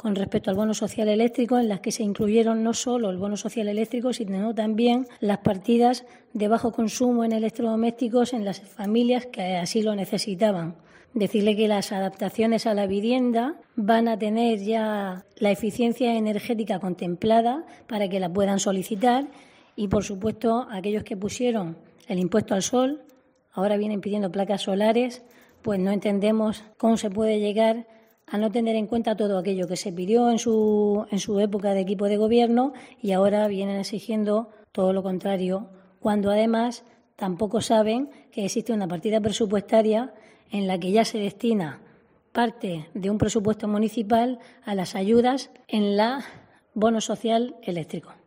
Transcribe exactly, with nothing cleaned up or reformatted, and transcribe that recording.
con respecto al bono social eléctrico, en las que se incluyeron no solo el bono social eléctrico, sino también las partidas de bajo consumo en electrodomésticos en las familias que así lo necesitaban. Decirle que las adaptaciones a la vivienda van a tener ya la eficiencia energética contemplada para que la puedan solicitar y, por supuesto, aquellos que pusieron el impuesto al sol, ahora vienen pidiendo placas solares, pues no entendemos cómo se puede llegar a no tener en cuenta todo aquello que se pidió en su, en su época de equipo de gobierno y ahora vienen exigiendo todo lo contrario, cuando además tampoco saben que existe una partida presupuestaria en la que ya se destina parte de un presupuesto municipal a las ayudas en la bono social eléctrico.